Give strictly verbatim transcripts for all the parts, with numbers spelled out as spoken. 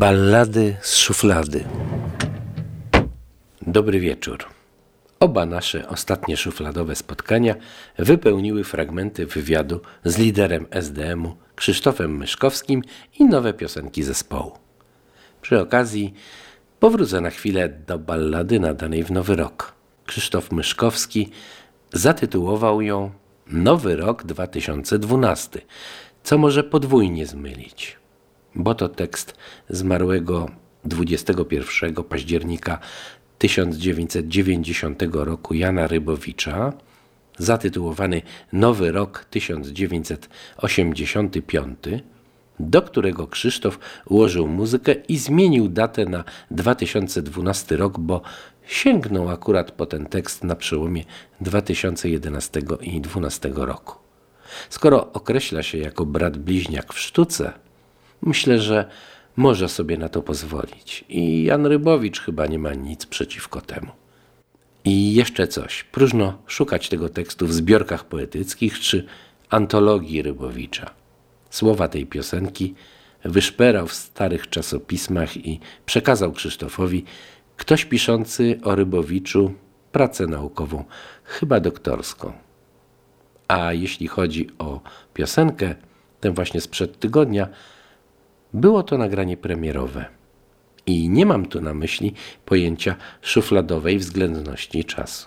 Ballady z szuflady. Dobry wieczór. Oba nasze ostatnie szufladowe spotkania wypełniły fragmenty wywiadu z liderem S D M-u Krzysztofem Myszkowskim i nowe piosenki zespołu. Przy okazji powrócę na chwilę do ballady nadanej w Nowy Rok. Krzysztof Myszkowski zatytułował ją Nowy Rok dwa tysiące dwunasty, co może podwójnie zmylić, bo to tekst zmarłego dwudziestego pierwszego października tysiąc dziewięćset dziewięćdziesiątego roku Jana Rybowicza, zatytułowany Nowy Rok tysiąc dziewięćset osiemdziesiąty piąty, do którego Krzysztof ułożył muzykę i zmienił datę na dwa tysiące dwunasty rok, bo sięgnął akurat po ten tekst na przełomie dwa tysiące jedenastego i dwa tysiące dwunastego roku. Skoro określa się jako brat bliźniak w sztuce, myślę, że może sobie na to pozwolić i Jan Rybowicz chyba nie ma nic przeciwko temu. I jeszcze coś, próżno szukać tego tekstu w zbiorkach poetyckich czy antologii Rybowicza. Słowa tej piosenki wyszperał w starych czasopismach i przekazał Krzysztofowi ktoś piszący o Rybowiczu pracę naukową, chyba doktorską. A jeśli chodzi o piosenkę, tę właśnie sprzed tygodnia, było to nagranie premierowe. I nie mam tu na myśli pojęcia szufladowej względności czasu.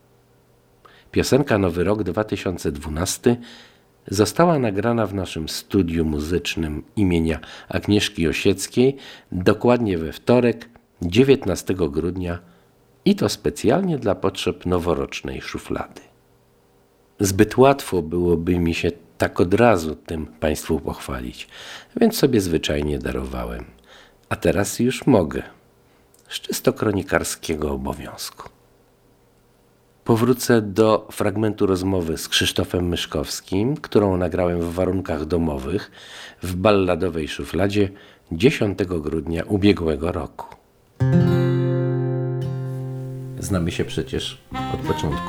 Piosenka Nowy Rok dwa tysiące dwunasty została nagrana w naszym studiu muzycznym imienia Agnieszki Osieckiej dokładnie we wtorek, dziewiętnastego grudnia i to specjalnie dla potrzeb noworocznej szuflady. Zbyt łatwo byłoby mi się tak od razu tym Państwu pochwalić, więc sobie zwyczajnie darowałem. A teraz już mogę, z czysto kronikarskiego obowiązku. Powrócę do fragmentu rozmowy z Krzysztofem Myszkowskim, którą nagrałem w warunkach domowych w balladowej szufladzie dziesiątego grudnia ubiegłego roku. Znamy się przecież od początku,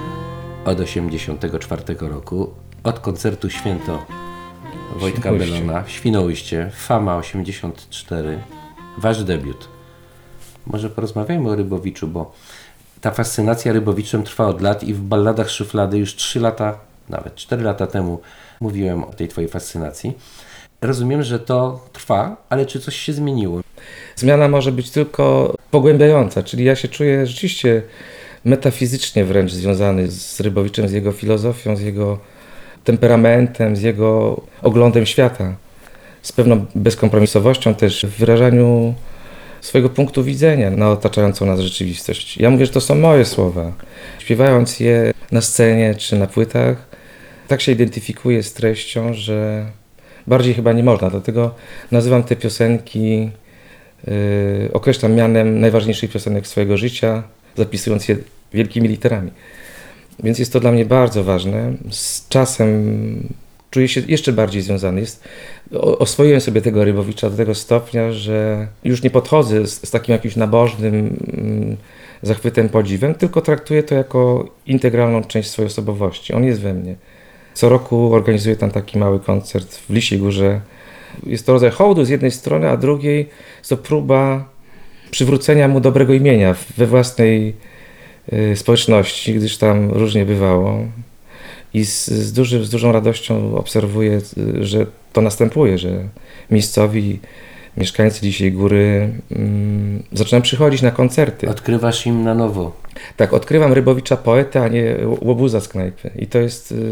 od osiemdziesiątego czwartego roku, od koncertu Święto Wojtka Belona w Świnoujście, Fama osiemdziesiąt cztery, wasz debiut. Może porozmawiajmy o Rybowiczu, bo ta fascynacja Rybowiczem trwa od lat i w balladach szuflady już trzy lata, nawet cztery lata temu mówiłem o tej twojej fascynacji. Rozumiem, że to trwa, ale czy coś się zmieniło? Zmiana może być tylko pogłębiająca, czyli ja się czuję rzeczywiście metafizycznie wręcz związany z Rybowiczem, z jego filozofią, z jego temperamentem, z jego oglądem świata, z pewną bezkompromisowością też w wyrażaniu swojego punktu widzenia na otaczającą nas rzeczywistość. Ja mówię, że to są moje słowa. Śpiewając je na scenie czy na płytach, tak się identyfikuję z treścią, że bardziej chyba nie można. Dlatego nazywam te piosenki, yy, określam mianem najważniejszych piosenek swojego życia, zapisując je wielkimi literami. Więc jest to dla mnie bardzo ważne. Z czasem czuję się jeszcze bardziej związany. Jest, oswoiłem sobie tego Rybowicza do tego stopnia, że już nie podchodzę z, z takim jakimś nabożnym mm, zachwytem, podziwem, tylko traktuję to jako integralną część swojej osobowości. On jest we mnie. Co roku organizuję tam taki mały koncert w Lisiej Górze. Jest to rodzaj hołdu z jednej strony, a drugiej jest to próba przywrócenia mu dobrego imienia we własnej y, społeczności, gdyż tam różnie bywało. I z, z, duży, z dużą radością obserwuję, y, że to następuje, że miejscowi mieszkańcy Lisiej Góry mm, zaczynają przychodzić na koncerty. Odkrywasz im na nowo. Tak, odkrywam Rybowicza poetę, a nie łobuza z knajpy. I to jest y,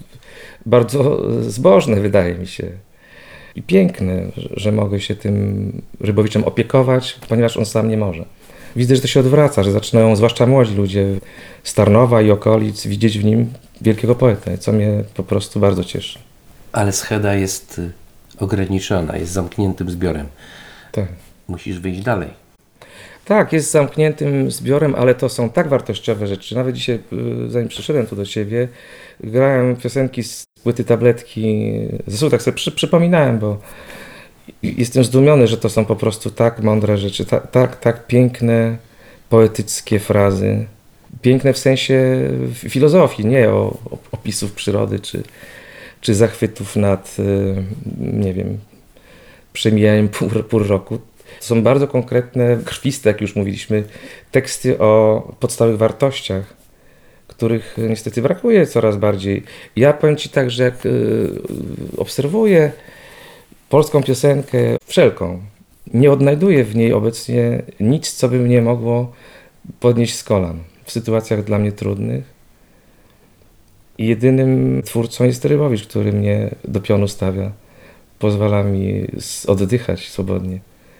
bardzo zbożne, wydaje mi się. I piękne, że, że mogę się tym Rybowiczem opiekować, ponieważ on sam nie może. Widzę, że to się odwraca, że zaczynają, zwłaszcza młodzi ludzie z Tarnowa i okolic, widzieć w nim wielkiego poetę, co mnie po prostu bardzo cieszy. Ale scheda jest ograniczona, jest zamkniętym zbiorem. Tak. Musisz wyjść dalej. Tak, jest zamkniętym zbiorem, ale to są tak wartościowe rzeczy. Nawet dzisiaj, zanim przyszedłem tu do ciebie, grałem piosenki z płyty Tabletki. Zresztą tak sobie przy, przypominałem, bo jestem zdumiony, że to są po prostu tak mądre rzeczy, tak, tak, tak piękne, poetyckie frazy. Piękne w sensie filozofii, nie o, o opisów przyrody, czy, czy zachwytów nad, nie wiem, przemijaniem pół, pół roku, Są bardzo konkretne, krwiste, jak już mówiliśmy, teksty o podstawowych wartościach, których niestety brakuje coraz bardziej. Ja powiem Ci tak, że jak y, obserwuję polską piosenkę wszelką, nie odnajduję w niej obecnie nic, co by mnie mogło podnieść z kolan w sytuacjach dla mnie trudnych. I jedynym twórcą jest Rybowicz, który mnie do pionu stawia. Pozwala mi oddychać swobodnie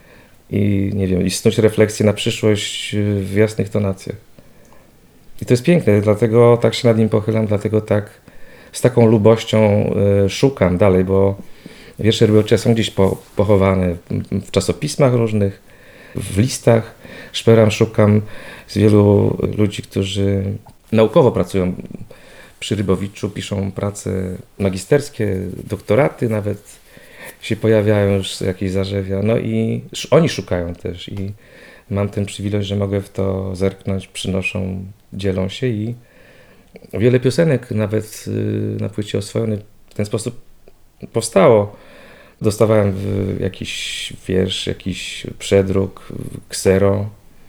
i nie wiem, i snuć refleksję na przyszłość w jasnych tonacjach. I to jest piękne, dlatego tak się nad nim pochylam, dlatego tak z taką lubością y, szukam dalej, bo wiersze Rybowicza są gdzieś po, pochowane w czasopismach różnych, w listach. Szperam, szukam z wielu ludzi, którzy naukowo pracują przy Rybowiczu, piszą prace magisterskie, doktoraty nawet się pojawiają już jakieś zarzewia. No i oni szukają też i mam ten przywilej, że mogę w to zerknąć, przynoszą, dzielą się i wiele piosenek nawet na płycie Oswojony w ten sposób powstało. Dostawałem jakiś wiersz, jakiś przedruk, ksero,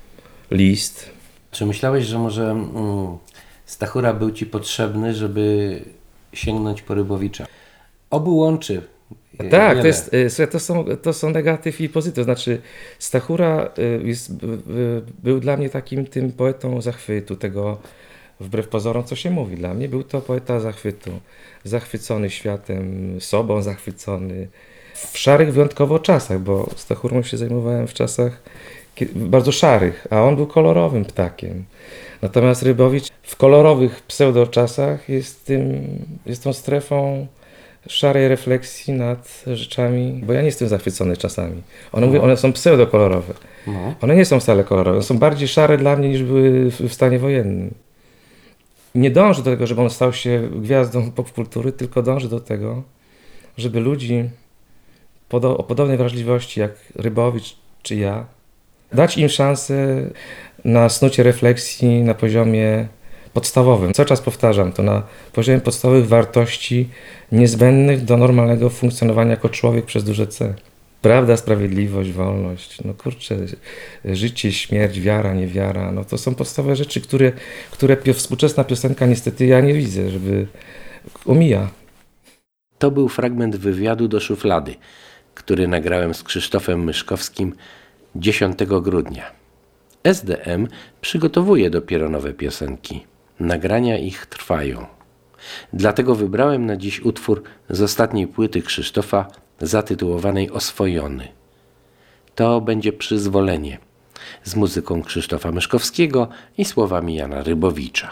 list. Czy myślałeś, że może mm, Stachura był Ci potrzebny, żeby sięgnąć po Rybowicza? Obu łączy. Tak, to, jest, to, są, to są negatyw i pozytyw. Znaczy Stachura jest, był dla mnie takim tym poetą zachwytu, tego wbrew pozorom, co się mówi. Dla mnie był to poeta zachwytu, zachwycony światem, sobą zachwycony. W szarych wyjątkowo czasach, bo Stachurą się zajmowałem w czasach bardzo szarych, a on był kolorowym ptakiem. Natomiast Rybowicz w kolorowych pseudoczasach jest, tym, jest tą strefą szarej refleksji nad rzeczami, bo ja nie jestem zachwycony czasami. One, no. mówię, one są pseudokolorowe. No. One nie są wcale kolorowe, one są bardziej szare dla mnie niż były w, w stanie wojennym. Nie dąży do tego, żeby on stał się gwiazdą popkultury, tylko dąży do tego, żeby ludzi podo- o podobnej wrażliwości jak Rybowicz czy ja, dać im szansę na snucie refleksji na poziomie podstawowym. Cały czas powtarzam to, na poziomie podstawowych wartości niezbędnych do normalnego funkcjonowania jako człowiek przez duże C. Prawda, sprawiedliwość, wolność, no kurczę, życie, śmierć, wiara, niewiara, no to są podstawowe rzeczy, które, które współczesna piosenka niestety ja nie widzę, żeby omija. To był fragment wywiadu do Szuflady, który nagrałem z Krzysztofem Myszkowskim dziesiątego grudnia. S D M przygotowuje dopiero nowe piosenki. Nagrania ich trwają. Dlatego wybrałem na dziś utwór z ostatniej płyty Krzysztofa zatytułowanej Oswojony. To będzie Przyzwolenie z muzyką Krzysztofa Myszkowskiego i słowami Jana Rybowicza.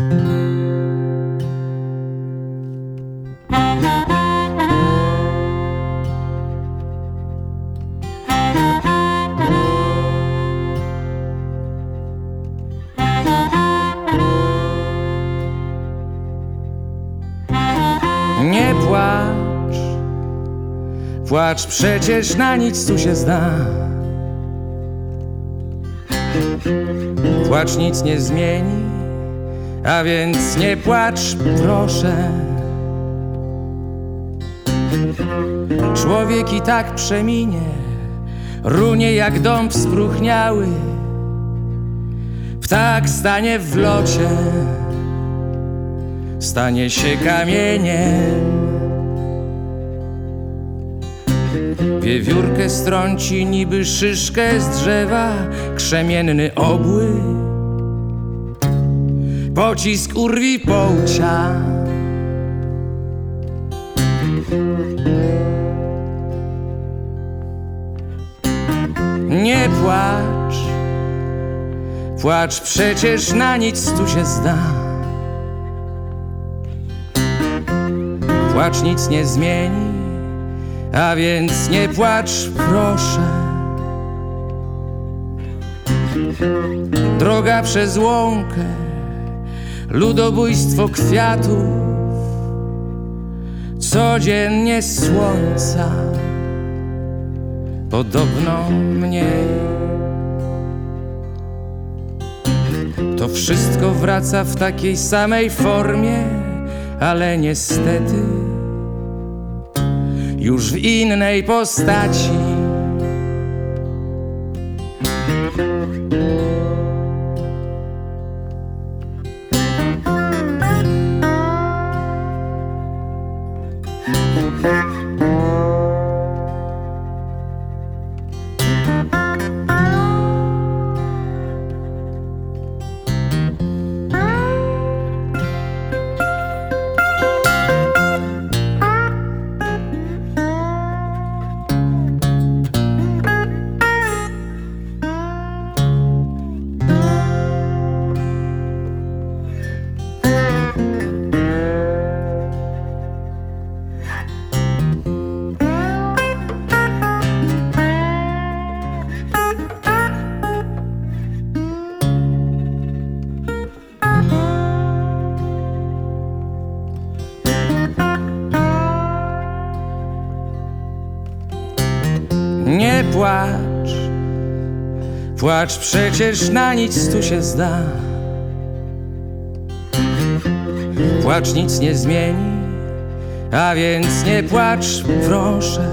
Nie płacz, płacz przecież na nic tu się zda. Płacz nic nie zmieni, a więc nie płacz, proszę. Człowiek i tak przeminie, runie jak dąb spróchniały. Ptak stanie w locie, stanie się kamieniem. Wiewiórkę strąci niby szyszkę z drzewa krzemienny obły. Pocisk urwi połcia. Nie płacz, płacz przecież na nic tu się zda. Płacz nic nie zmieni, a więc nie płacz, proszę. Droga przez łąkę, ludobójstwo kwiatów, codziennie słońca, podobno mniej. To wszystko wraca w takiej samej formie, ale niestety już w innej postaci. Nie płacz, płacz przecież na nic tu się zda. Płacz nic nie zmieni, a więc nie płacz, proszę.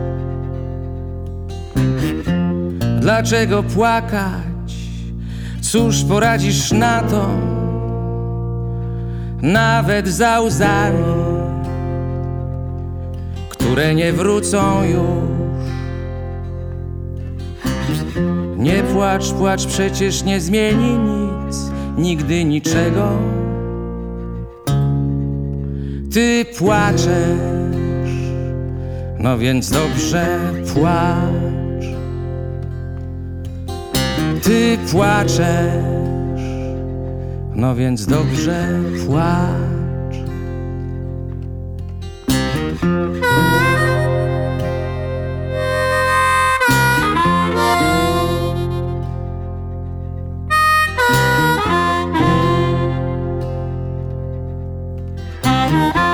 Dlaczego płakać? Cóż poradzisz na to? Nawet za łzami, które nie wrócą już. Nie płacz, płacz przecież nie zmieni nic, nigdy niczego. Ty płaczesz, no więc dobrze płacz. Ty płaczesz, no więc dobrze płacz. Thank you.